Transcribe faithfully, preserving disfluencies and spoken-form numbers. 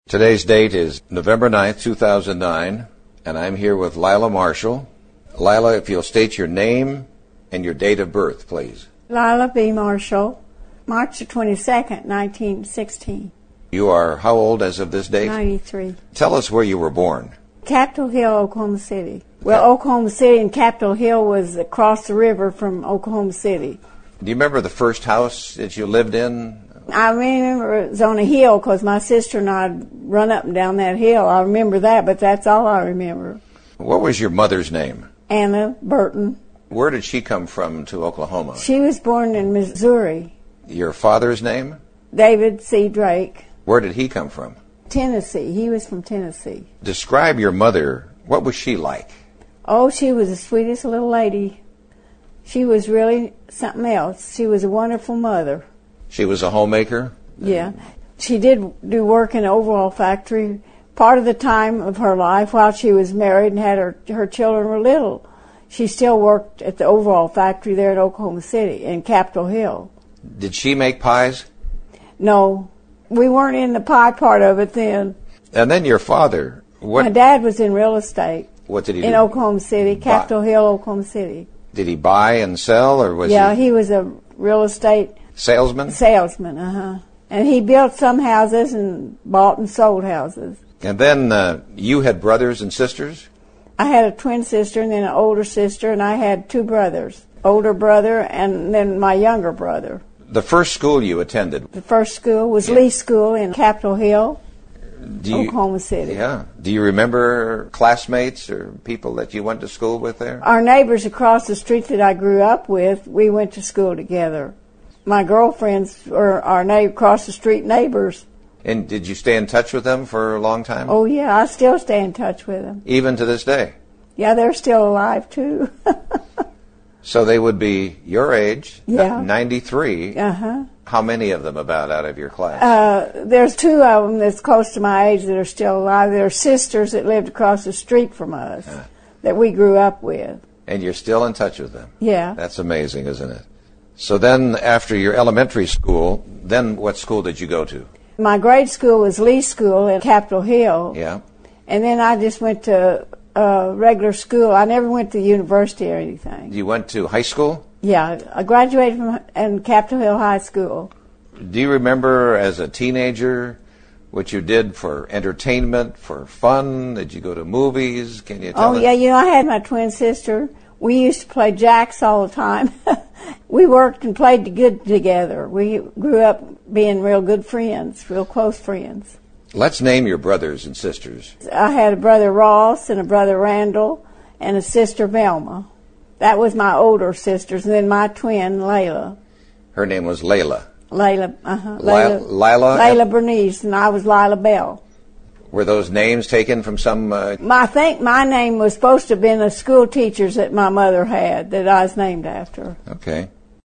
Today's date is November ninth, two thousand nine, and I'm here with Lila Marshall. Lila, if you'll state your name and your date of birth, please. Lila B. Marshall, March the twenty-second, nineteen sixteen. You are how old as of this date? ninety-three. Tell us where you were born. Capitol Hill, Oklahoma City. Well, yeah. Oklahoma City and Capitol Hill was across the river from Oklahoma City. Do you remember the first house that you lived in? I remember it was on a hill because my sister and I would run up and down that hill. I remember that, but that's all I remember. What was your mother's name? Anna Burton. Where did she come from to Oklahoma? She was born in Missouri. Your father's name? David C. Drake. Where did he come from? Tennessee. He was from Tennessee. Describe your mother. What was she like? Oh, she was the sweetest little lady. She was really something else. She was a wonderful mother. She was a homemaker? Yeah. She did do work in an overall factory part of the time of her life while she was married and had her, her children were little. She still worked at the overall factory there in Oklahoma City, in Capitol Hill. Did she make pies? No. We weren't in the pie part of it then. And then your father. What? My dad was in real estate. What did he do? In Oklahoma City, Capitol Hill, Oklahoma City. Did he buy and sell, or was yeah, he? Yeah, he was a real estate salesman. Salesman, uh huh. And he built some houses and bought and sold houses. And then uh, you had brothers and sisters? I had a twin sister and then an older sister, and I had two brothers, older brother and then my younger brother. The first school you attended? The first school was yeah. Lee School in Capitol Hill, Do you, Oklahoma City. Yeah. Do you remember classmates or people that you went to school with there? Our neighbors across the street that I grew up with, we went to school together. My girlfriends were our na- across the street neighbors. And did you stay in touch with them for a long time? Oh, yeah, I still stay in touch with them. Even to this day? Yeah, they're still alive, too. So they would be your age, yeah. ninety-three. Uh-huh. How many of them about out of your class? Uh, there's two of them that's close to my age that are still alive. They're sisters that lived across the street from us uh. that we grew up with. And you're still in touch with them? Yeah. That's amazing, isn't it? So then after your elementary school, then what school did you go to? My grade school was Lee School in Capitol Hill. Yeah. And then I just went to uh, regular school. I never went to university or anything. You went to high school? Yeah. I graduated from in Capitol Hill High School. Do you remember as a teenager what you did for entertainment, for fun? Did you go to movies? Can you tell Oh, us? yeah. You know, I had my twin sister. We used to play jacks all the time. We worked and played good together. We grew up being real good friends, real close friends. Let's name your brothers and sisters. I had a brother Ross and a brother Randall and a sister Velma. That was my older sisters, and then my twin Layla. Her name was Layla. Layla, uh-huh. Layla. Lila. Layla Bernice, and I was Lila Bell. Were those names taken from some... Uh... I think my name was supposed to have been a school teacher's that my mother had, that I was named after. Okay.